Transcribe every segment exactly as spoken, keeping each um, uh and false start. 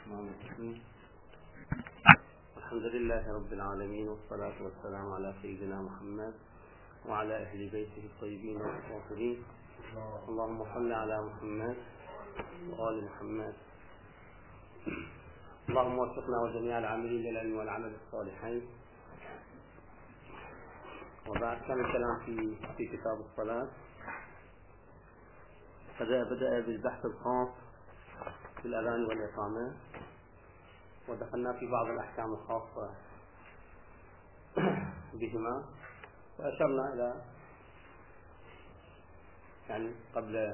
الرحمن الرحيم. الحمد لله رب العالمين، والصلاة والسلام على سيدنا محمد وعلى أهل بيته الطيبين الطاهرين. اللهم صل على محمد وآل محمد. اللهم وفقنا وجميع العاملين للعلم والعمل الصالحين. وبعد كان الكلام في في كتاب الصلاة، بدأ بدأ بالبحث الخاص في الأذان والإقامة، ودخلنا في بعض الأحكام الخاصة بهما، وأشرنا إلى يعني قبل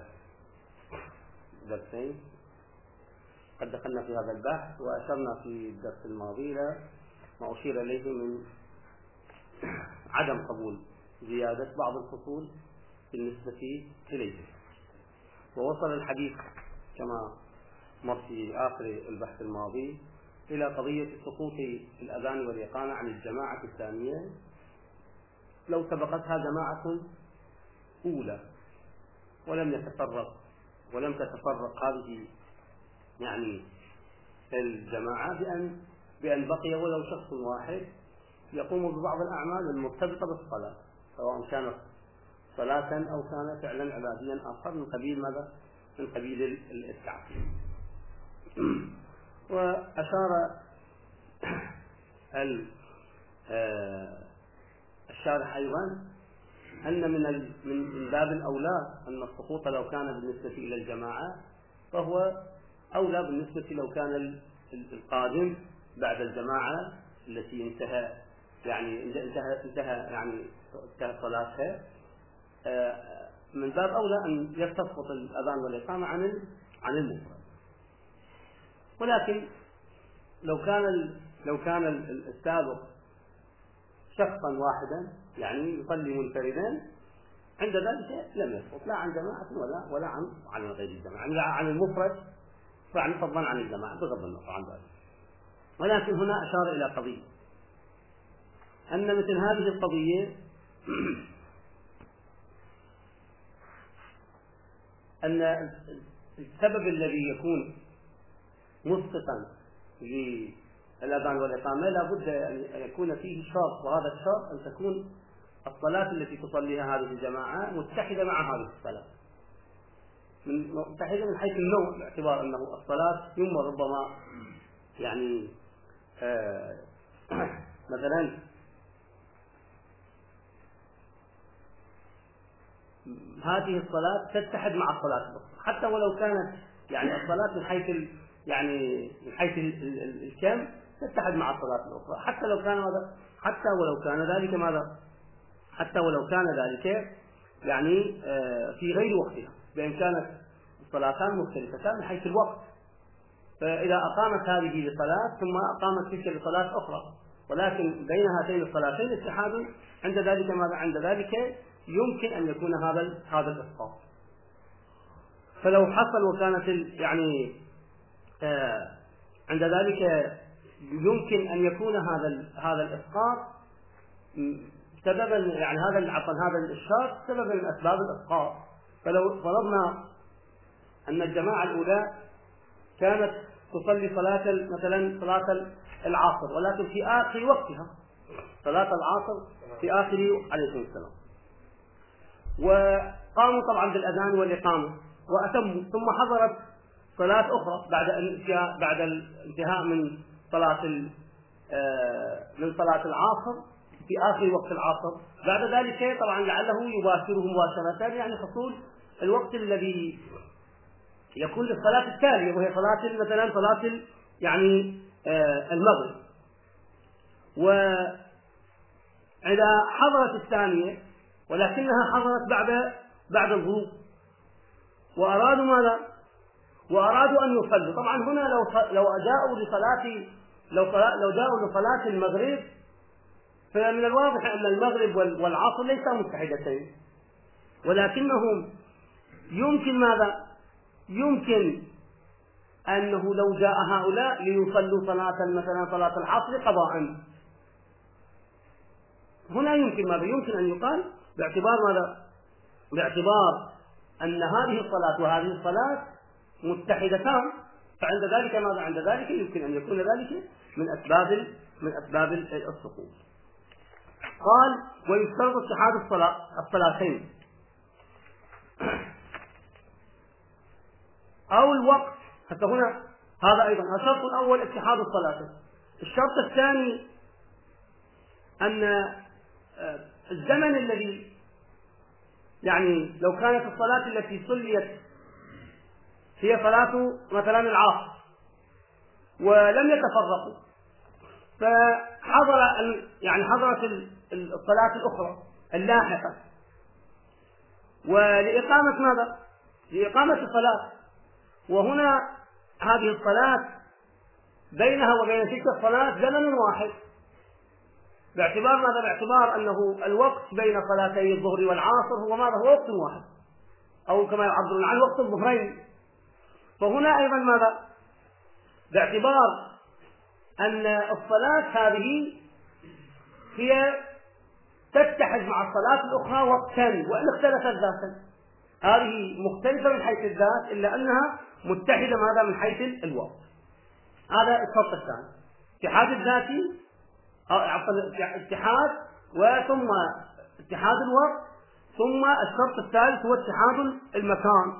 درسين قد دخلنا في هذا البحث، وأشرنا في الدرس الماضي إلى ما أشير إليه من عدم قبول زيادة بعض الفصول بالنسبة إليه. ووصل الحديث كما مر في آخر البحث الماضي إلى قضية سقوط الأذان والإقامة عن الجماعة الثانية لو سبقتها جماعة أولى ولم يتفرق ولم تتفرق هذه يعني الجماعة بأن بأن بقي ولو شخص واحد يقوم ببعض الأعمال المرتبطة بالصلاة، سواء كانت صلاة أو كان فعلا عباديا آخر من قبيل ماذا؟ من قبيل التعقيد. وأشار الشارح أيضا أن من من باب الأولى أن السقوط لو كان بالنسبة إلى الجماعة فهو أولى بالنسبة لو كان القادم بعد الجماعة التي انتهى يعني انتهى انتهى يعني انتهى صلاتها، من باب أولى أن يستسقط الأذان والإقامة عن عن المفرد. ولكن لو كان لو كان السابق شخصا واحدا يعني يصلي منفردا، عند ذلك لم يسقط لا عن جماعة ولا ولا عن عن غير الجماعة، يعني عن المفرد فعن فضلا عن الجماعة بغض النظر عن ذلك. ولكن هنا أشار إلى قضية أن مثل هذه القضية أن السبب الذي يكون مسقطا للأذان والإقامة لا بد أن يكون فيه شرط، وهذا الشرط أن تكون الصلاة التي تصليها هذه الجماعة متحدة مع هذه الصلاة، من متحدة من حيث النوع، باعتبار أنه الصلاة يمكن ربما يعني آه مثلا هذه الصلاة تتحد مع الصلاة الأخرى، حتى ولو كانت يعني الصلاة من حيث ال يعني من حيث ال ال الكم تتحد مع الصلاة الأخرى، حتى لو كان ماذا حتى ولو كان ذلك ماذا حتى ولو كان ذلك يعني آه في غير وقتها، بأن كانت الصلاتان مختلفتان من حيث الوقت، فإذا أقامت هذه لصلاة ثم أقامت تلك لصلاة أخرى، ولكن بين هاتين الصلاتين اتحاد، عند ذلك ماذا عند ذلك يمكن أن يكون هذا هذا الإسقاط. فلو حصل وكانت يعني آه عند ذلك يمكن أن يكون هذا هذا الإسقاط سببا يعني هذا عفوا هذا الإشراك سببا من أسباب الإسقاط. فلو فرضنا أن الجماعة الأولى كانت تصلي صلاة مثلا صلاة العصر، ولكن في آخر وقتها صلاة العصر في آخر عليه السلام، وقاموا طبعا بالأذان والإقامة وأتموا، ثم حضرت صلاة أخرى بعد الانتهاء بعد الانتهاء من صلاة من صلاة العصر في آخر وقت العصر، بعد ذلك طبعا لعله يباشره مباشرة يعني حصول الوقت الذي يكون للصلاة التالية، وهي صلاة مثلا صلاة يعني المغرب. وإذا حضرت الثانية ولكنها حضرت بعد بعد الغروب وأرادوا ماذا؟ وأرادوا أن يصلوا، طبعا هنا لو لو جاءوا لصلاة لو لو جاءوا لصلاة المغرب فمن الواضح أن المغرب والعصر ليسا متحدتين، ولكنهم يمكن ماذا؟ يمكن أنه لو جاء هؤلاء ليصلوا صلاة مثلا صلاة العصر قضاء، هنا يمكن ماذا؟ يمكن أن يقال باعتبار ماذا؟ باعتبار أن هذه الصلاة وهذه الصلاة متحدتان، فعند ذلك ماذا؟ عند ذلك يمكن أن يكون ذلك من أسباب من أسباب السقوط. قال ويشترط اتحاد الصلاة الصلاتين أو الوقت. حتى هنا هذا أيضا الشرط الأول اتحاد الصلاتين. الشرط الثاني أن الزمن الذي يعني لو كانت الصلاة التي صليت هي صلاة مثلا العصر ولم يتفرقوا فحضر يعني حضرت الصلاة الأخرى اللاحقة ولإقامة ماذا؟ لإقامة الصلاة، وهنا هذه الصلاة بينها وبين تلك الصلاة زمن واحد، باعتبار ماذا؟ باعتبار أنه الوقت بين صلاتي الظهر والعصر هو ماذا؟ هو وقت واحد، أو كما يعبرون عنه وقت الظهرين. فهنا أيضا ماذا؟ باعتبار أن الصلاة هذه هي تتحد مع الصلاة الأخرى وقتا وإن اختلفت ذاتا، هذه مختلفة من حيث الذات إلا أنها متحدة ماذا؟ من حيث الوقت. هذا الشرط الثاني، اتحاد الذاتي اتحاد وثم اتحاد الوقت، ثم الشرط الثالث هو اتحاد المكان.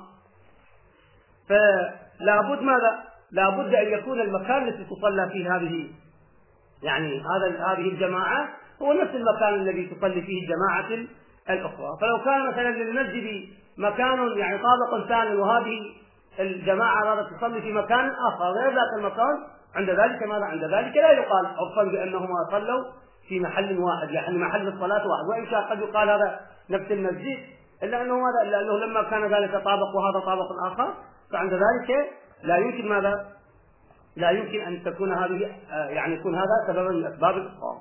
فلا بد ماذا؟ لا بد أن يكون المكان الذي تصلى فيه هذه يعني هذا هذه الجماعة هو نفس المكان الذي تصلي فيه الجماعة الأخرى. فلو كان مثلا للمسجد مكان يعني طابق ثاني وهذه الجماعة هذا تصلي في مكان آخر غير ذاك المكان، عند ذلك ماذا؟ عند ذلك لا يقال عرفا بأنهما صلوا في محل واحد يعني محل الصلاة واحد، وإن شاء قد يقال هذا نفس المسجد، إلا أنه ماذا؟ إلا أنه لما كان ذلك طابق وهذا طابق آخر، فعند ذلك لا يمكن ماذا؟ لا يمكن أن تكون هذه يعني يكون هذا سببا من أسباب الإسقاط.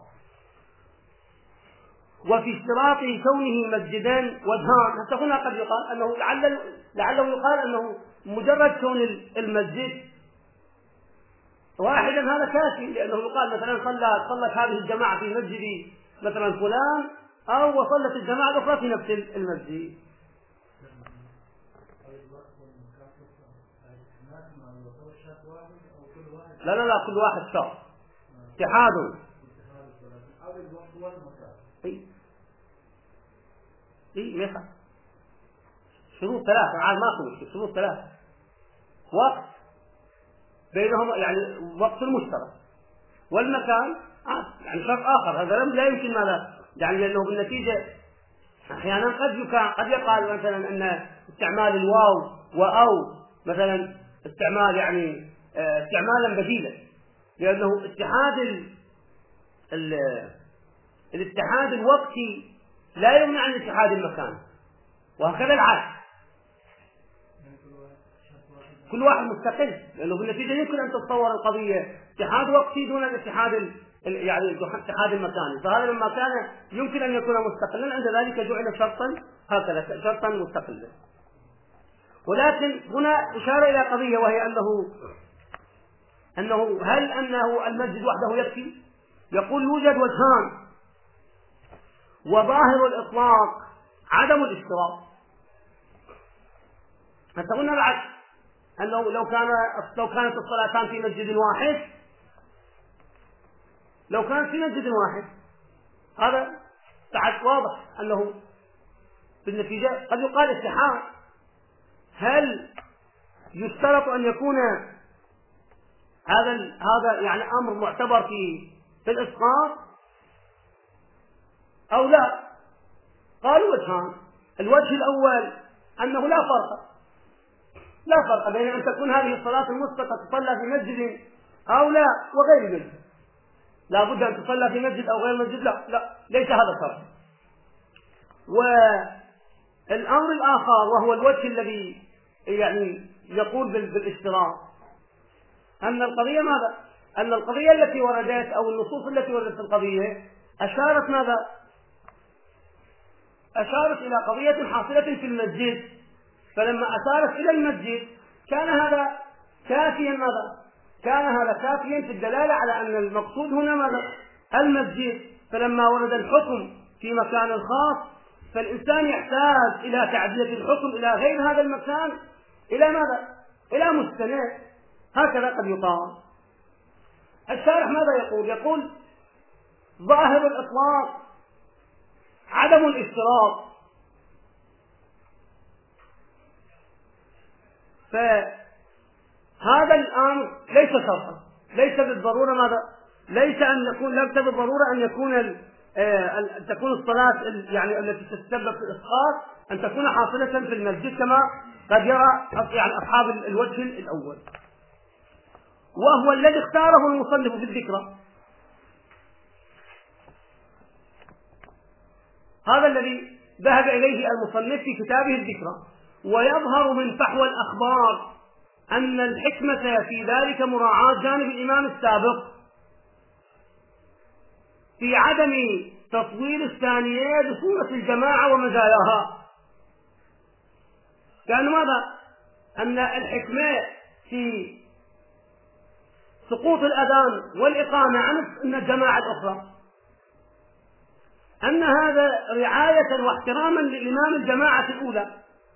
وفي اشتراط كونه مسجدان وجهان، حتى هنا قد يقال أنه لعل لعله يقال أنه مجرد كون المسجد واحدا هذا كافي، لأنه يقال مثلا صلى صلت هذه الجماعة في مسجد مثلا فلان أو وصلت الجماعة الأخرى في نفس المسجد. لا لا لا كل واحد شرط اتحاد. اي اي ما يخالف شروط ثلاثة عاد ماكو شروط ثلاثة، وقت بينهم يعني وقت المشترك والمكان عاد يعني شرط آخر، هذا لا يمكن ماذا يعني لأنه بالنتيجة أحيانا قد يكون قد يقال مثلا أن استعمال الواو وأو مثلا استعمال يعني استعمالا بديلا، لأنه اتحاد ال... ال... الاتحاد الوقتي لا يمنع عن اتحاد المكان، وهكذا العكس كل واحد مستقل، لأنه بالنتيجة يمكن أن تتصور القضية اتحاد وقتي دون الاتحاد ال... يعني الاتحاد المكاني، فهذا لما كان يمكن أن يكون مستقلا عند ذلك جعل شرطا هكذا شرطا مستقلا. ولكن هنا إشارة إلى قضية وهي أنه أنه هل أنه المسجد وحده يكفي؟ يقول يوجد وجهان، وظاهر الإطلاق عدم الاشتراط. حتى قلنا العكس أنه لو كان لو كانت الصلاتان في مسجد واحد لو كانت في مسجد واحد هذا بعد واضح أنه بالنتيجة قد يقال اتحاد. هل يشترط أن يكون هذا هذا يعني أمر معتبر في في الإسقاط أو لا؟ قالوا وجهان. الوجه الأول أنه لا فرق لا فرق بين أن تكون هذه الصلاة المسقطة تصلى في مسجد أو لا وغير مسجد، لا بد أن تصلى في مسجد أو غير مسجد، لا لا ليس هذا فرق. والأمر الآخر وهو الوجه الذي يعني يقول بالاشتراط أن القضية ماذا؟ أن القضية التي وردت أو النصوص التي وردت في القضية أشارت ماذا؟ أشارت إلى قضية حاصلة في المسجد، فلما أشارت إلى المسجد كان هذا كافيا ماذا؟ كان هذا كافيا في الدلالة على أن المقصود هنا ماذا؟ المسجد. فلما ورد الحكم في مكان خاص فالإنسان يحتاج إلى تعدية الحكم إلى غير هذا المكان إلى ماذا؟ إلى مستند، هكذا قد يقال. الشارح ماذا يقول؟ يقول ظاهر الإطلاق عدم الاشتراط، فهذا الأمر ليس شرطا، ليس بالضرورة ماذا؟ ليس أن يكون ليس بالضرورة أن يكون أن تكون الصلاة يعني التي تتسبب في الإسقاط أن تكون حاصلة في المسجد كما قد يرى يعني أصحاب الوجه الأول، وهو الذي اختاره المصنف في الذكرى. هذا الذي ذهب إليه المصنف في كتابه الذكرى. ويظهر من فحوى الأخبار أن الحكمة في ذلك مراعاة جانب الإمام السابق في عدم تصوير الثانية بصورة الجماعة ومزاياها. كأن ماذا؟ أن الحكمة في سقوط الأذان والإقامة عن الجماعة الأخرى أن هذا رعاية واحتراما للإمام الجماعة الأولى،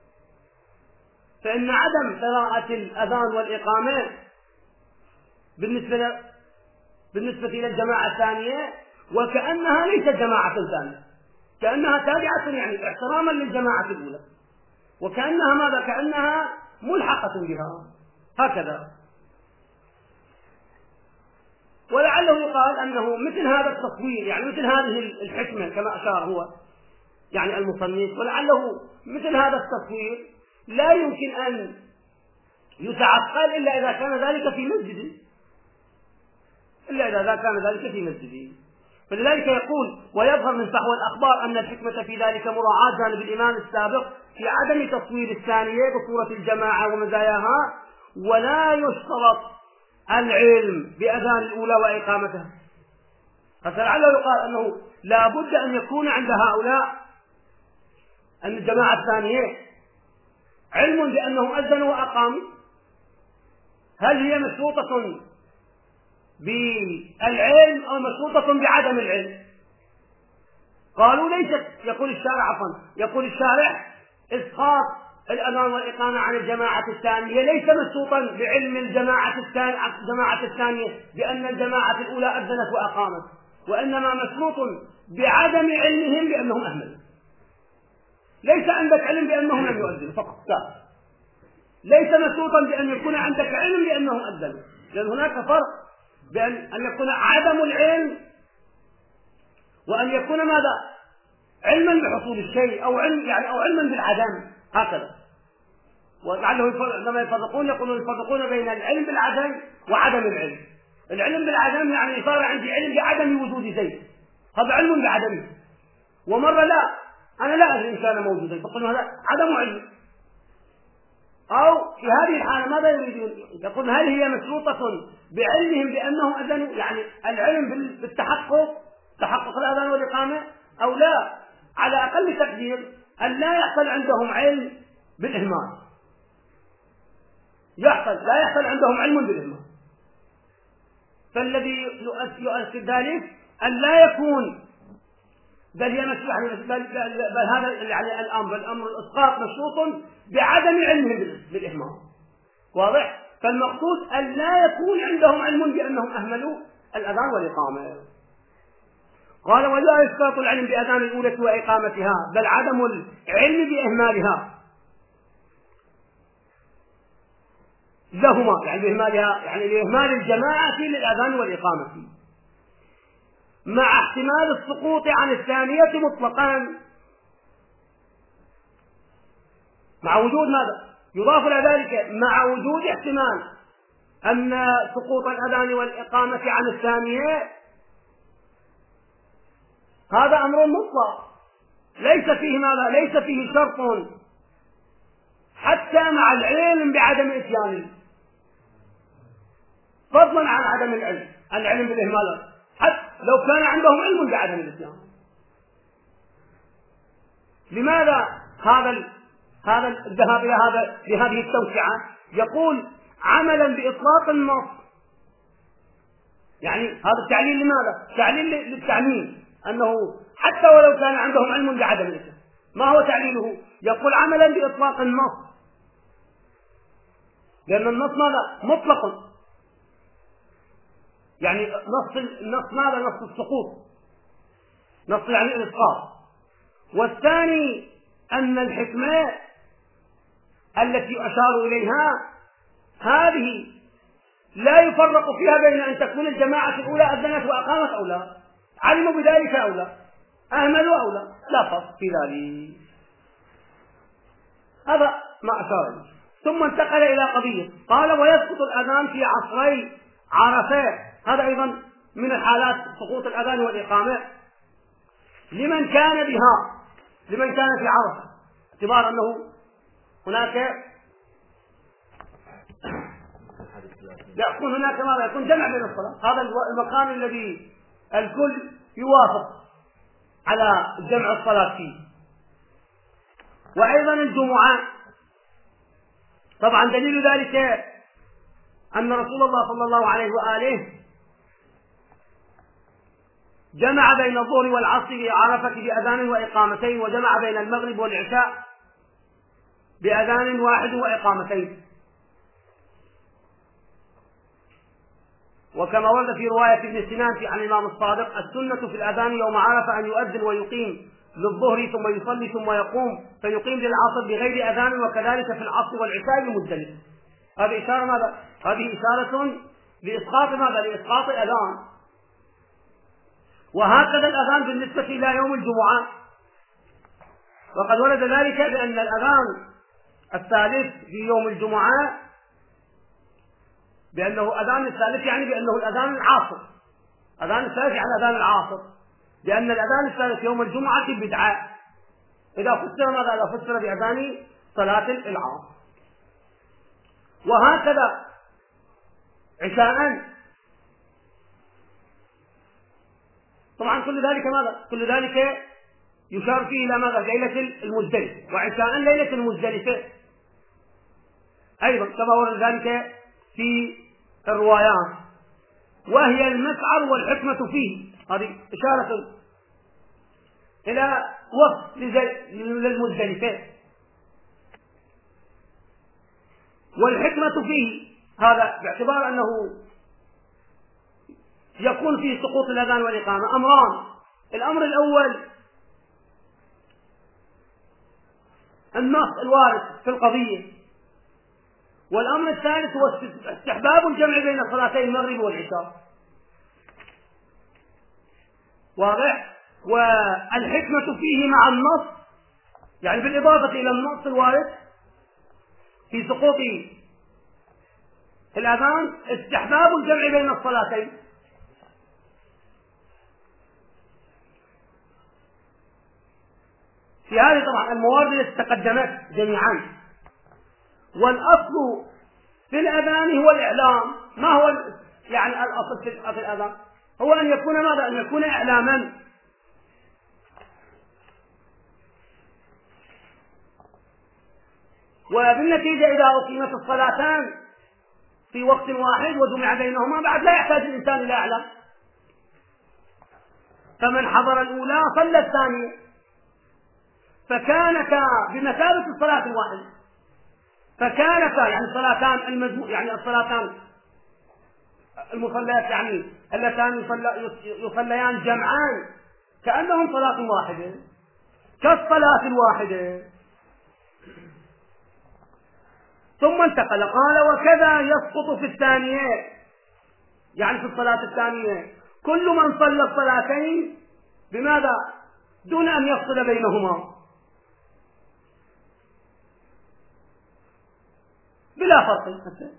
فإن عدم قراءة الأذان والإقامة بالنسبة بالنسبة إلى الجماعة الثانية وكأنها ليست جماعة ثانية، كأنها تابعة يعني احتراما للجماعة الأولى، وكأنها ماذا؟ كأنها ملحقة بها هكذا. ولعله يقال أنه مثل هذا التصوير يعني مثل هذه الحكمة كما أشار هو يعني المصنف، ولعله مثل هذا التصوير لا يمكن أن يتعقل إلا إذا كان ذلك في مسجد، إلا إذا كان ذلك في مسجد. فلذلك يقول ويظهر من فحوى الأخبار أن الحكمة في ذلك مراعاة جانب الإمام السابق في عدم تصوير الثانية بصورة الجماعة ومزاياها، ولا يشترط العلم بأذان الأولى وإقامتها. فلعله يقال أنه لا بد أن يكون عند هؤلاء أن الجماعة الثانية علم بأنهم أذنوا وأقاموا. هل هي مشروطة بالعلم أو مشروطة بعدم العلم؟ قالوا ليست. يقول الشارع عفوا يقول الشارع إسقاط الأذان والإقامة عن الجماعة الثانية ليس مشروطا بعلم الجماعة الثانية الجماعة الثانية بأن الجماعة الأولى أذنت وأقامت، وإنما مشروط بعدم علمهم بأنهم أهملوا. ليس عندك علم بأنهم لم يؤذنوا فقط، لا، ليس مشروطا بأن يكون عندك علم بأنهم أذنوا، لأن هناك فرق بأن أن يكون عدم العلم وأن يكون ماذا؟ علما بحصول الشيء أو علم يعني أو علما بالعدم هكذا. ولعله لما يفرقون يقولون يفرقون بين العلم بالعدم وعدم العلم. العلم بالعدم يعني صار عندي علم بعدم وجود زيد، هذا علم بعدمه. ومرة لا، أنا لا أدري إن كان موجودا فقل هذا عدم علم. أو في هذه الحالة ماذا يريدون؟ يقول هل هي مشروطة بعلمهم بأنهم أذنوا يعني العلم بالتحقق تحقق الأذان والإقامة، أو لا على أقل تقدير أن لا يحصل عندهم علم بالإهمال، يحصل لا يحصل عندهم علم بالإهمال. فالذي يؤثر ذلك أن لا يكون بل هي مشروع يعني بل, بل هذا يعني الأمر الأمر الإسقاط مشروط بعدم علمهم بالإهمال، واضح؟ فالمقصود أن لا يكون عندهم علم بأنهم أهملوا الأذان والإقامة. قال ولا إسقاط العلم بأذان الأولى وإقامتها بل عدم العلم بإهمالها لهما يعني بإهمالها يعني بإهمال الجماعة للأذان والإقامة مع احتمال السقوط عن الثانية مطلقا، مع وجود ماذا؟ يضاف إلى ذلك مع وجود احتمال أن سقوط الأذان والإقامة عن الثانية هذا أمر مطلق ليس فيه ماذا؟ ليس فيه شرط حتى مع العلم بعدم إتيانه، فضلا عن عدم العلم العلم بالإهمال حتى لو كان عندهم علم بعدم الإتيان. لماذا هذا ال... هذا الذهاب إلى هذا بهذه التوسعة؟ يقول عملا بإطلاق النص، يعني هذا التعليل لماذا؟ تعليل للتعميم أنه حتى ولو كان عندهم علم بعدم الإتيان. ما هو تعليله؟ يقول عملا بإطلاق النص لأن النص ماذا؟ مطلق، يعني نص النص ماذا؟ نص السقوط، نص يعني الإسقاط. والثاني أن الحكمة التي أشاروا إليها هذه لا يفرق فيها بين أن تكون الجماعة الأولى أذنت وأقامت أو لا، علموا بذلك أو لا، أهملوا أو لا، لا فرق في ذلك. هذا ما أشار إليه. ثم انتقل إلى قضية قال ويسقط الأذان في عصري عرفة، هذا أيضا من الحالات سقوط الأذان والإقامة لمن كان بها، لمن كان في عرفة، اعتبار أنه هناك يكون هناك ماذا؟ يكون جمع بين الصلاة، هذا المكان الذي الكل يوافق على جمع الصلاة فيه. وأيضا الجمعة، طبعا دليل ذلك أن رسول الله صلى الله عليه وآله جمع بين الظهر والعصر بعرفة بأذان وإقامتين، وجمع بين المغرب والعشاء بأذان واحد وإقامتين. وكما ورد في رواية ابن سنان عن الإمام الصادق السنة في الأذان يوم عرفة أن يؤذن ويقيم للظهر ثم يصلي ثم يقوم فيقيم للعصر بغير أذان، وكذلك في العصر والعشاء بمزدلفة. هذه إشارة ماذا؟ هذه إشارة لإسقاط ماذا؟ لإسقاط الأذان. وهكذا الأذان بالنسبة إلى يوم الجمعة، وقد ورد ذلك بأن الأذان الثالث في يوم الجمعة بأنه أذان الثالث يعني بأنه الأذان العاصر، أذان الثالث يعني أذان العاصر، لأن الأذان الثالث يوم الجمعة بدعة إذا فسر ماذا؟ إذا فسر بأذان صلاة العصر. وهكذا عشاء، طبعا كل ذلك ماذا؟ كل ذلك يشار فيه إلى ماذا؟ ليلة المزدلفة. وعشاء ليلة المزدلفة أيضا كما ورد ذلك في الروايات، وهي المسعر والحكمة فيه، هذه إشارة إلى وقت للمزدلفة. والحكمة فيه هذا باعتبار أنه يكون في سقوط الأذان والإقامة أمران. الأمر الأول النص الوارد في القضية، والأمر الثالث هو استحباب الجمع بين صلاتي المغرب والعشاء. واضح؟ والحكمة فيه مع النص يعني بالإضافة إلى النص الوارد في سقوط الأذان استحباب الجمع بين الصلاتين. في هذه طبعا الموارد التي تقدمت جميعا. والأصل في الأذان هو الإعلام. ما هو يعني الأصل في الأذان؟ هو أن يكون ماذا؟ أن يكون إعلاما. وبالنتيجة إذا أقيمت الصلاتان في وقت واحد وجمع بينهما بعد لا يحتاج الإنسان إلى إعلام، فمن حضر الأولى صلى الثانية، فكانتا بمثابة الصلاة الواحدة، فكانتا يعني الصلاتان المجموع يعني الصلاتان المصليات يعني اللتان يصليان جمعان كأنهم صلاة واحدة كالصلاة الواحدة. ثم انتقل قال وكذا يسقط في الثانية، يعني في الصلاة الثانية كل من صلى الصلاتين بماذا؟ دون أن يفصل بينهما بلا فرق.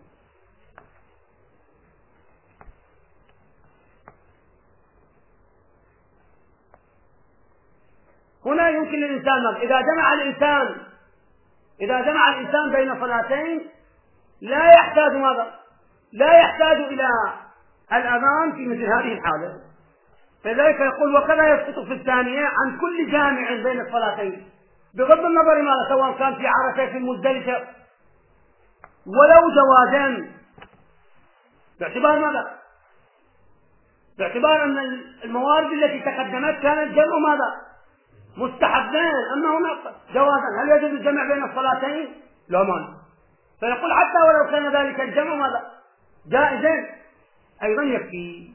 هنا يمكن للإنسان إذا جمع الإنسان إذا جمع الإنسان بين صلاتين لا يحتاج ماذا؟ لا يحتاج إلى الأذان في مثل هذه الحالة. فذلك يقول وكذا يسقط في الثانية عن كل جامع بين الصلاتين بغض النظر ماذا؟ سواء كان في عرفة في المزدلفة ولو جوازا، باعتبار ماذا؟ باعتبار أن الموارد التي تقدمت كانت جمع ماذا؟ مستحبان. أما هنا جوازا. هل يجوز الجمع بين الصلاتين؟ لا مانع. فيقول حتى ولو كان ذلك الجمع ماذا؟ جائزا أيضا يكفي.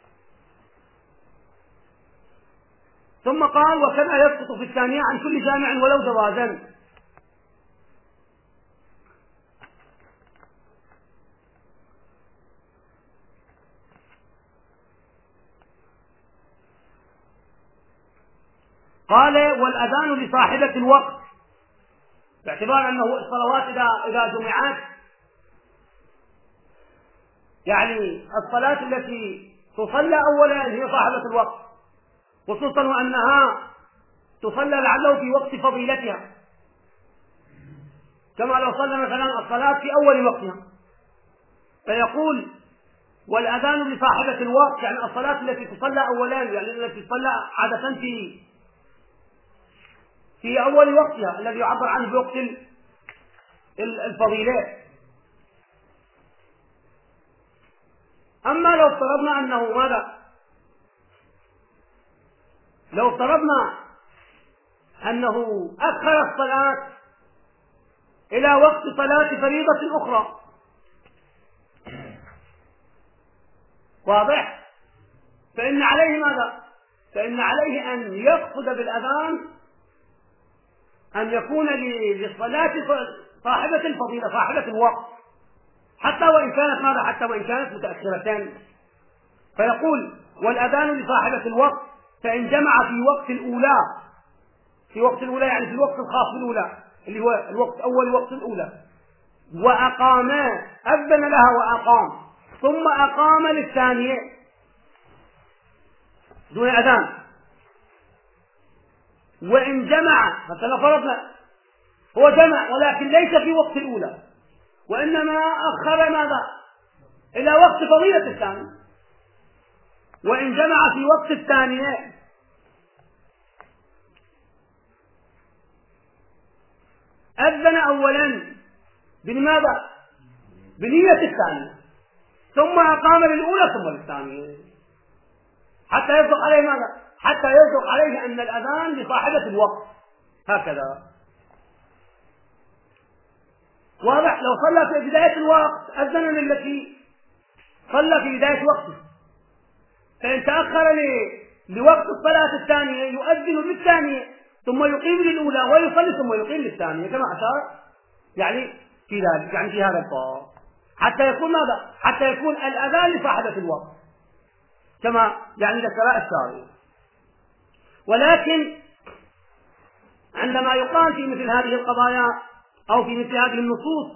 ثم قال وكذا يسقط في الثانية عن كل جامع ولو جوازا. قال والأذان لصاحبة الوقت، باعتبار أنه الصلوات إذا إذا جمعت يعني الصلاة التي تصلى أولا هي صاحبة الوقت، خصوصا وأنها تصلى لعله في وقت فضيلتها، كما لو صلى مثلا الصلاة في أول وقتها. فيقول والأذان لصاحبة الوقت يعني الصلاة التي تصلى أولا، يعني التي تصلى عادة في في أول وقتها الذي يعبر عنه بوقت الفضيلة. أما لو افترضنا أنه ماذا؟ لو افترضنا أنه أخر الصلاة إلى وقت صلاة فريضة أخرى، واضح؟ فإن عليه ماذا؟ فإن عليه أن يقصد بالأذان أن يكون للصلاة صاحبة الفضيلة صاحبة الوقت، حتى وإن كانت ماذا؟ حتى وإن كانت متأخرتان. فيقول والأذان لصاحبة الوقت فإن جمع في وقت الأولى، في وقت الأولى يعني في الوقت الخاص بالأولى اللي هو الوقت أول وقت الأولى، وأقام أذن لها وأقام ثم أقام للثانية دون أذان، وإن جمع مثلا فرضنا هو جمع ولكن ليس في وقت الأولى وإنما أخر ماذا؟ إلى وقت فضيلة الثانية، وإن جمع في وقت الثانية أذن أولا بماذا؟ بنية الثانية ثم أقام للأولى ثم للثانية، حتى يصدق عليه ماذا؟ حتى يصدق عليه أن الأذان لصاحبة الوقت هكذا. واضح؟ لو صلى في بداية الوقت أذن للتي صلى في بداية وقته، فإن تأخر لوقت الصلاة الثانية يؤذن للثانية ثم يقيم للأولى ويصلي ثم يقيم للثانية كما أشار يعني في ذلك، يعني في هذا الباب، حتى يكون ماذا؟ حتى يكون الأذان لصاحبة الوقت كما يعني ذكر الشارع. ولكن عندما يقال في مثل هذه القضايا أو في مثل هذه النصوص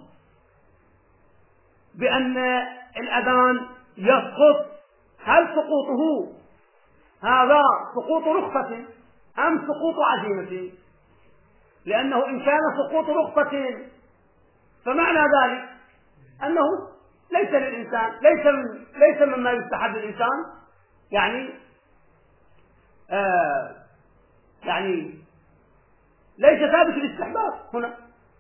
بأن الأذان يسقط، هل سقوطه هذا سقوط رخصة أم سقوط عزيمة؟ لأنه إن كان سقوط رخصة فمعنى ذلك أنه ليس للإنسان ليس من ليس مما يستحب للإنسان يعني آه يعني ليس ثابت الاستحباب هنا.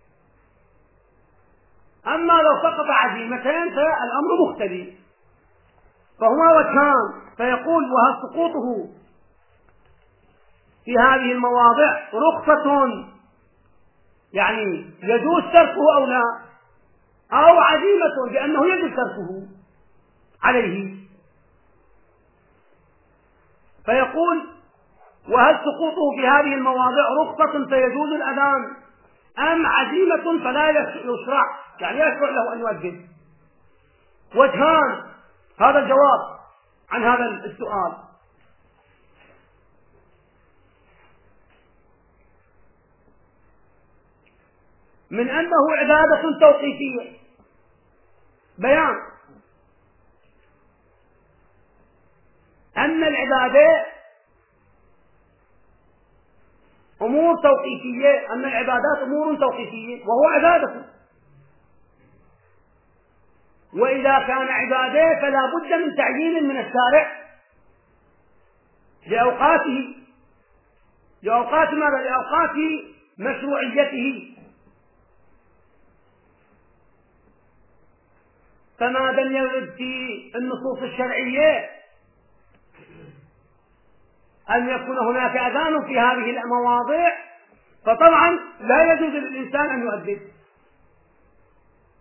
أما لو سقط عزيمتين فالأمر مختلف، فهما وجهان. فيقول وهل سقوطه في هذه المواضع رخصة يعني يجوز تركه أو لا، أو عزيمة بأنه يجوز تركه عليه. فيقول وهل سقوطه في هذه المواضع رخصة فيجوز الأذان أم عزيمة فلا يشرع يعني يشرع له أن يؤذن؟ وجهان هذا الجواب عن هذا السؤال. من أنه عبادة توقيفية، بيان أن العبادة أمور توقيفية، أن العبادات أمور توقيفية وهو عبادة، وإذا كان عبادة فلا بد من تعيين من الشارع لأوقاته لأوقات ماذا؟ لأوقات مشروعيته. فما دام يرد في النصوص الشرعية أن يكون هناك أذان في هذه المواضع، فطبعا لا يجوز للإنسان أن يؤذن.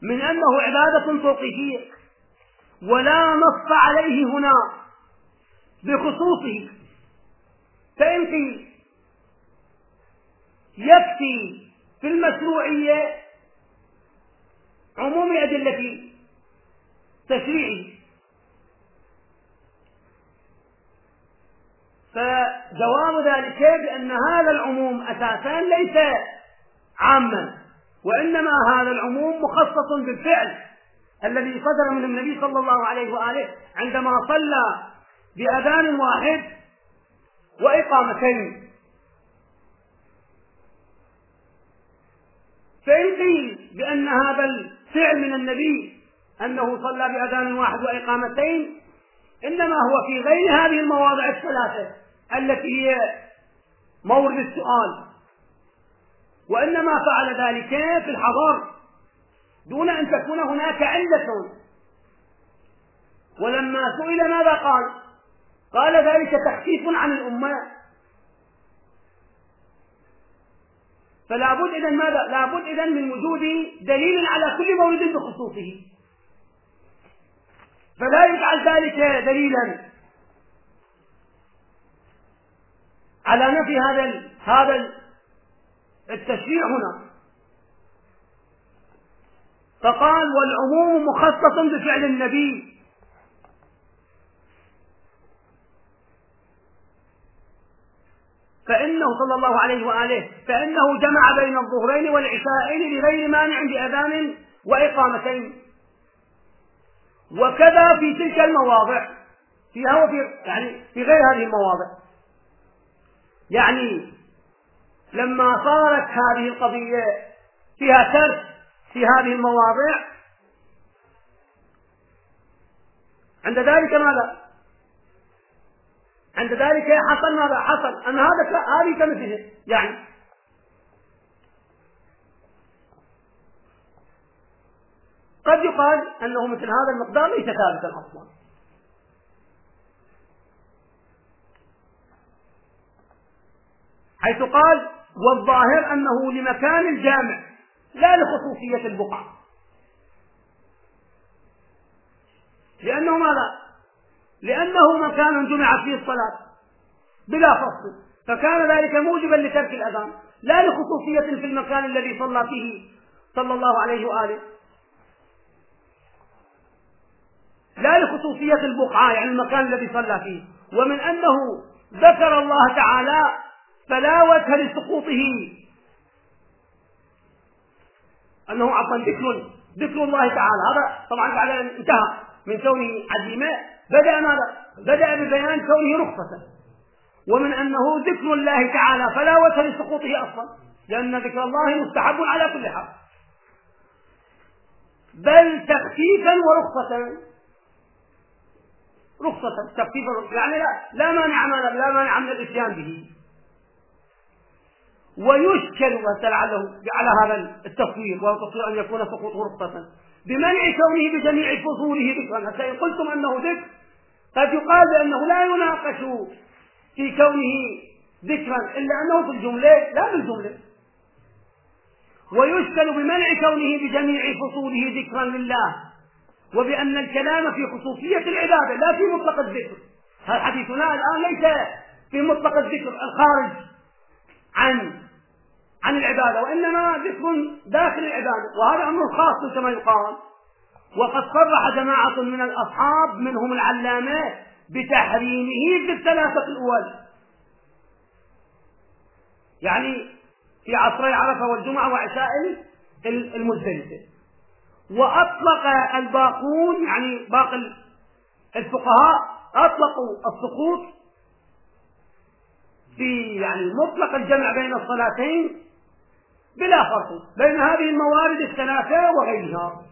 من أنه عبادة توقيفية، ولا نص عليه هنا بخصوصه، فإن قيل يكفي في المشروعية عموم أدلة تشريعه، فجواب ذلك بأن هذا العموم أساسا ليس عاما، وإنما هذا العموم مخصص بالفعل الذي صدر من النبي صلى الله عليه وآله عندما صلى بأذان واحد وإقامتين. فإن قيل بأن هذا الفعل من النبي أنه صلى بأذان واحد وإقامتين إنما هو في غير هذه المواضع الثلاثة التي هي مورد السؤال، وإنما فعل ذلك في الحضر دون أن تكون هناك علة. ولما سئل ماذا قال؟ قال ذلك تخفيف عن الأمة. فلا بد إذن ماذا؟ لا بد إذن من وجود دليل على كل مورد بخصوصه، فلا يجعل ذلك دليلا على نفي هذا هذا التشريع هنا. فقال والعموم مخصص بفعل النبي، فإنه صلى الله عليه وآله فإنه جمع بين الظهرين والعشاءين لغير مانع بأذان وإقامتين. وكذا في تلك المواضع فيها وفي يعني في غير هذه المواضع، يعني لما صارت هذه القضية فيها ترك في هذه المواضع عند ذلك ماذا؟ عند ذلك حصل ماذا؟ حصل أن هذا هذه كمثله، يعني قد يقال أنه مثل هذا المقدار ليس ثابتا أصلا، حيث قال والظاهر أنه لمكان الجامع لا لخصوصية البقعة، لأنه ماذا؟ لأنه مكان جمع فيه الصلاة بلا فصل، فكان ذلك موجبا لترك الأذان لا لخصوصية في المكان الذي صلى فيه صلى الله عليه وآله، لا لخصوصية البقعة يعني المكان الذي صلى فيه. ومن أنه ذكر الله تعالى فلا وجه لسقوطه، أنه عفوا ذكر ذكر الله تعالى، هذا طبعا بعد أن انتهى من كونه عزيمة بدأ ماذا؟ بدأ ببيان كونه رخصة، ومن أنه ذكر الله تعالى فلا وجه لسقوطه أصلا، لأن ذكر الله مستحب على كل حال، بل تخفيفا ورخصة، رخصة تخفيفا يعني لا لا مانع لا مانع من الاتيان به. ويشكل وتلعله على هذا التصوير وتصوير أن يكون سقوطه رخصة بمنع كونه بجميع فصوله ذكرا. فإن قلتم أنه ذكر قد يقال بأنه لا يناقش في كونه ذكرا إلا أنه في الجملة لا بالجملة. ويشكل بمنع كونه بجميع فصوله ذكرا لله، وبأن الكلام في خصوصية العبادة لا في مطلق الذكر. حديثنا الآن ليس في مطلق الذكر الخارج عن عن العبادة، وإنما ذكر داخل العبادة، وهذا أمر خاص كما يقال. وقد صرح جماعة من الأصحاب منهم العلامة بتحريمه في الثلاثة الأول، يعني في عصري عرفة والجمعة وعشاء المزدلفة. وأطلق الباقون يعني باقي الفقهاء أطلقوا السقوط في يعني مطلق الجمع بين الصلاتين بلا فرق بين هذه الموارد الثلاثة وغيرها.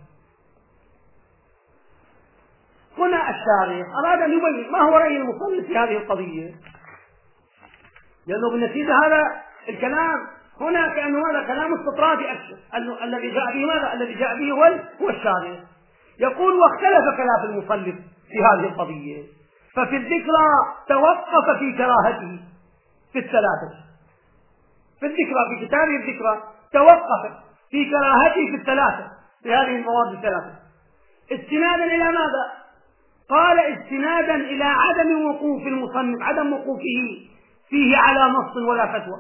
هنا الشارح أراد أن يبين ما هو رأي المصنف في هذه القضية، لأنه بالنتيجة هذا الكلام هنا كأنه هذا كلام استطرادي أكثر، أنه الذي جاء به ماذا؟ الذي جاء به هو الشارح. يقول واختلف كلام المصنف في هذه القضية، ففي الذكرى توقف في كراهته في الثلاثة، في الذكرى في كتابه الذكرى توقف في كراهته في الثلاثة، في هذه المواد الثلاثة. استنادا إلى ماذا؟ قال استنادا إلى عدم وقوف المصنف، عدم وقوفه فيه على نص ولا فتوى.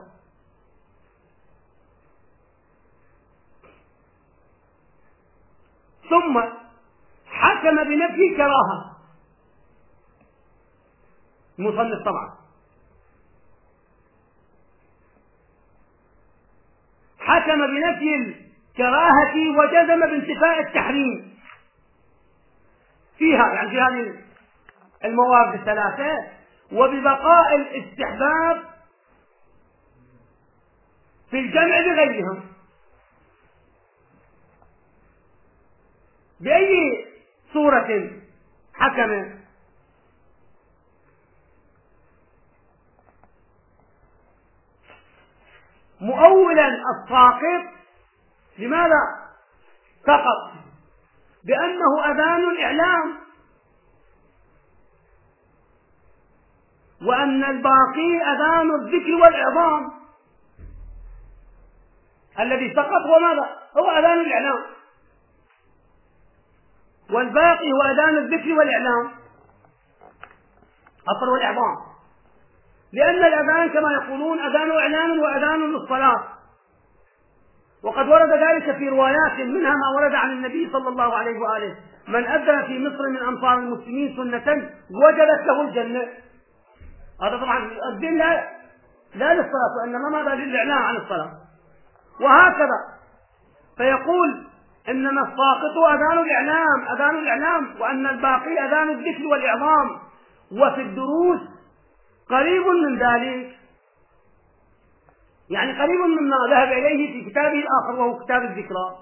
ثم حكم بنفي الكراهة المصنف طبعا، حكم بنفي الكراهة وجزم بانتفاء التحريم فيها، يعني في هذه المواد الثلاثة، وببقاء الاستحباب في الجمع بغيرهم. بأي صورة حكم؟ مؤولا الساقط لماذا سقط؟ بأنه أذان الإعلام، وأن الباقي أذان الذكر والإعظام. الذي سقط هو ماذا؟ هو أذان الإعلام، والباقي هو أذان الذكر والإعلام، الطر والإعظام، لأن الأذان كما يقولون أذان إعلام وأذان للصلاة. وقد ورد ذلك في روايات، منها ما ورد عن النبي صلى الله عليه وآله: من أذن في مصر من أمصار المسلمين سنة وجبت له الجنة. هذا طبعا الدين لا لا للصلاة، وإنما ماذا؟ للإعلام عن الصلاة. وهكذا فيقول إنما الساقط أذان الإعلام، أذان الإعلام، وأن الباقي أذان الذكر والإعظام. وفي الدروس قريب من ذلك، يعني قريب مما ذهب إليه في كتابه الآخر وهو كتاب الذكرى.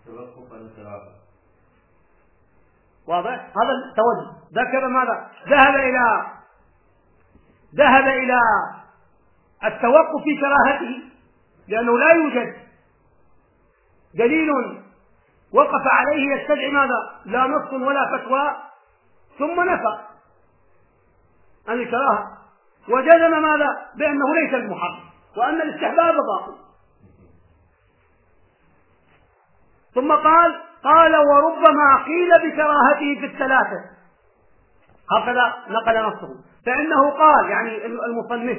واضح؟ هذا التوجه. ذكر ماذا؟ ذهب إلى ذهب إلى التوقف في كراهته، لأنه لا يوجد دليل وقف عليه يستدعي ماذا؟ لا نص ولا فتوى. ثم نفى عن الكراهة وجزم ماذا؟ بأنه ليس المحرم، وأن الاستحباب باطل. ثم قال قال وربما قيل بكراهته في الثلاثة، هكذا نقل نصه. فإنه قال، يعني المصنف،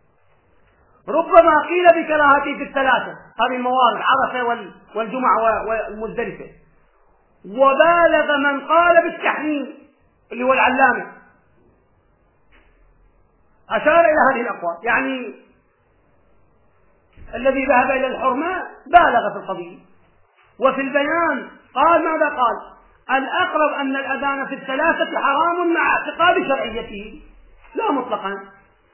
ربما قيل بكراهته في الثلاثة، هذه الموارد عرفة والجمعة والمزدلفة، وبالغ من قال بالتحريم اللي هو العلامة، أشار إلى هذه الأقوال، يعني الذي ذهب إلى الحرمة بالغ في القضية. وفي البيان قال ماذا قال؟ الأقرب أن الأذان في الثلاثة حرام مع اعتقاد شرعيته لا مطلقا.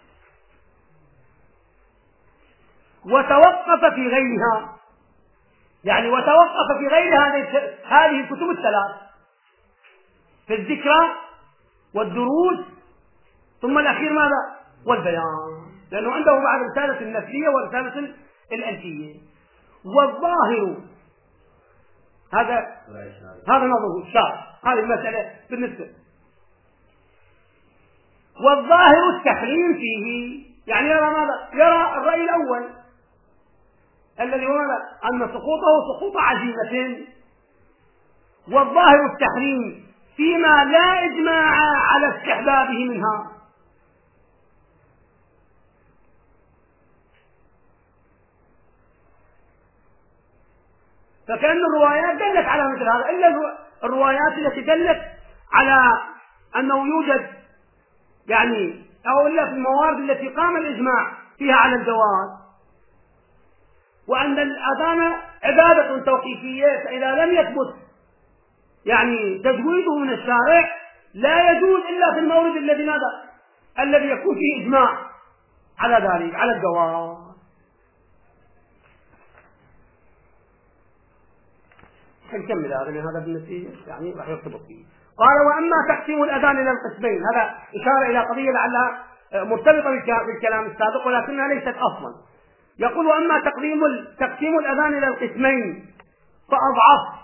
وتوقف في غيرها، يعني وتوقف في غير هذه الكتب الثلاث، في الذكرى والدروس، ثم الأخير ماذا؟ والبيان، لأنه عنده بعد رسالة النفسية ورسالة الألفية. والظاهر هذا هذا نظره الشارع، هذه المسألة بالنسبة. والظاهر التحريم فيه، يعني يرى ماذا؟ يرى الرأي الأول الذي هو ماذا؟ أن سقوطه سقوط عزيمة. والظاهر التحريم فيما لا إجماع على استحبابه منها. فكأن الروايات دلت على مثل هذا، إلا الروايات التي دلت على أنه يوجد، يعني أو إلا في الموارد التي قام الإجماع فيها على الجواز، وأن الأذان عبادة توقيفية، فإذا لم يثبت يعني تجويده من الشارع لا يجوز إلا في المورد الذي ماذا؟ الذي يكون فيه إجماع على ذلك، على الجواز. نكمل هذا، لأن هذا بالنتيجة يعني راح يرتبط فيه. قال وأما تقسيم الأذان إلى القسمين، هذا إشارة إلى قضية لعلها مرتبطة بالكلام السابق ولكنها ليست أصلا. يقول وأما تقسيم تقسيم الأذان إلى القسمين فأضعف،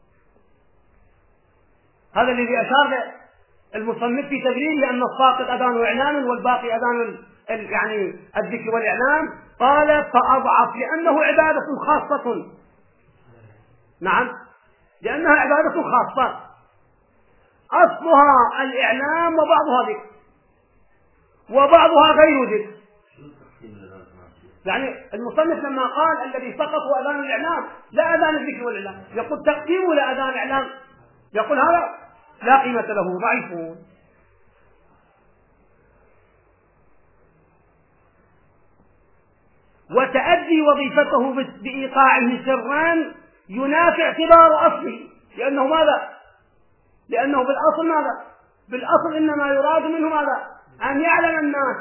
هذا الذي أشار المصنف في تدريج، لأن الساقط أذان إعلان والباقي أذان يعني الذكر والإعلان. قال فأضعف لأنه عبادة خاصة. نعم، لأنها عبادة خاصة أصلها الإعلام وبعضها ذكر وبعضها غير ذكر. يعني المصنف لما قال الذي سقط هو أذان الإعلام لا أذان الذكر والإعلام، يقول تقديمه لأذان الإعلام، يقول هذا لا قيمة له، ضعيف. وتأدي وظيفته بإيقاعه سرا ينافي اعتبار أصله، لأنه ماذا؟ لأنه بالأصل ماذا؟ بالأصل إنما يراد منه ماذا؟ أن يعلم الناس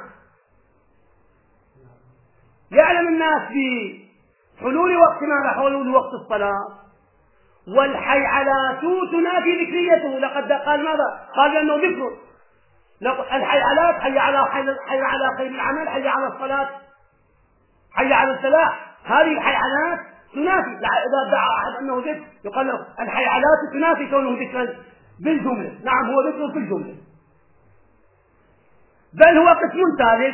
يعلم الناس بحلول وقت ماذا؟ حلول وقت الصلاة. والحيعلات تنافي ذكريته، لقد قال ماذا؟ قال لأنه ذكر. الحيعلات حي على حي على خير العمل، حي على الصلاة، حي على الفلاح، هذه الحيعلات تنافي. إذا ادعى أحد أنه ذكر يقال له الحيعلات تنافي كونه ذكرا بالجملة. نعم هو ذكر في الجملة، بل هو قسم ثالث.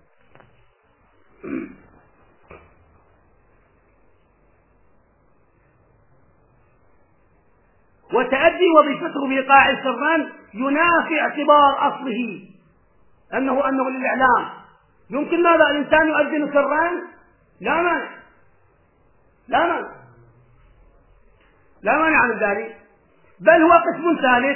وتأدي وظيفته بإيقاع سرا ينافي اعتبار أصله أنه أنه للإعلام. يمكن ماذا؟ الإنسان يؤذن سرا؟ لا مانع لا مانع لا مانع من ذلك، بل هو قسم ثالث،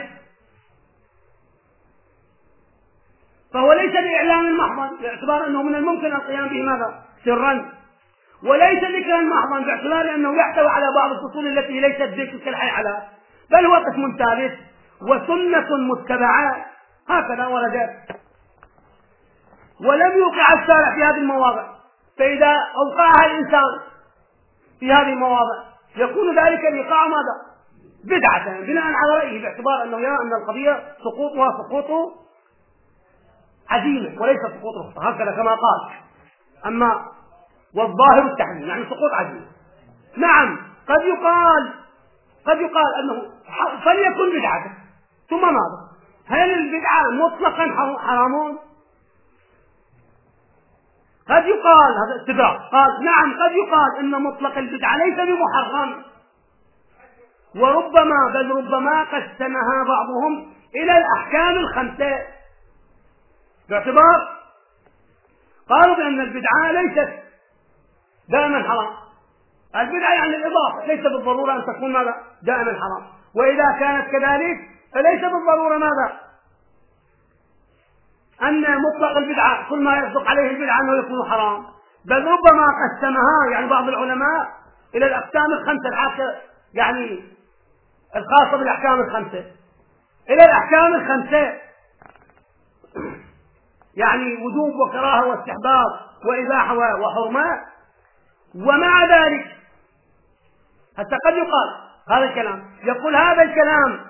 فهو ليس بإعلام محضا باعتبار أنه من الممكن القيام به ماذا؟ سرا، وليس ذكرا محضا باعتبار أنه يحتوي على بعض الفصول التي ليست ذكر كالحيعلات، بل هو قسم ثالث وسنة متبعة هكذا وردت. ولم يوقع الشارع في هذه المواضع، فإذا أوقعها الإنسان في هذه المواضع يكون ذلك الإيقاع ماذا؟ بدعة بناء على رأيه، باعتبار أنه يرى أن القضية سقوطها سقوط عزيمة وليس سقوط رخصة، هكذا كما قال. أما والظاهر التحريم يعني سقوط عزيمة. نعم قد يقال قد يقال أنه فليكن بدعة، ثم ماذا؟ هل البدعة مطلقا حرام؟ قد يقال هذا استدراك، قال نعم قد يقال ان مطلق البدعة ليس بمحرم، وربما بل ربما قسمها بعضهم الى الاحكام الخمسة، باعتبار قالوا بان البدعة ليست دائما حرام. البدعة يعني الاضافة، ليس بالضرورة ان تكون ماذا؟ دائما حرام. واذا كانت كذلك فليس بالضرورة ماذا؟ أن مطلق البدعة كل ما يصدق عليه البدعة أنه يكون حرام، بل ربما قسمها يعني بعض العلماء إلى الأقسام الخمسة الحاكة يعني الخاصة بالأحكام الخمسة، إلى الأحكام الخمسة يعني وجوب وكراهة واستحباب وإباحة وحرمة. ومع ذلك حتى قد يقال هذا الكلام، يقول هذا الكلام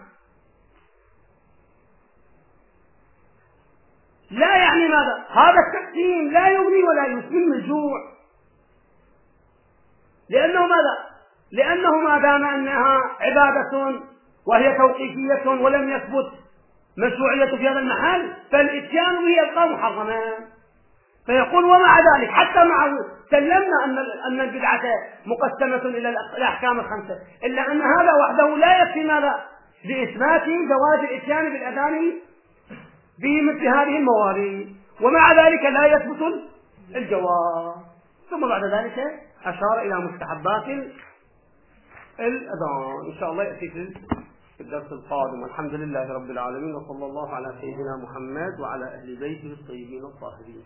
لا يعني ماذا؟ هذا التقسيم لا يغني ولا يسمن الجوع، لأنه ماذا؟ لأنه ما دام أنها عبادة وهي توقيفية ولم يثبت مشروعية في هذا المحل فالإتيان به يبقى محرما. فيقول ومع ذلك حتى مع سلمنا أن أن البدعة مقسمة إلى الأحكام الخمسة، إلا أن هذا وحده لا يكفي ماذا؟ بإثبات جواز الإتيان بالأذان بمثل هذه الموارد، ومع ذلك لا يثبت الجواز. ثم بعد ذلك أشار إلى مستحبات الأذان، إن شاء الله يأتي في الدرس القادم. الحمد لله رب العالمين، وصلى الله على سيدنا محمد وعلى أهل بيته الطيبين الطاهرين.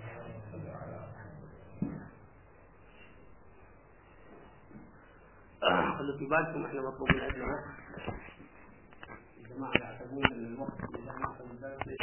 خلوا في بالكم احنا مطلوب من عندنا الجماعة يعتبرون ان الوقت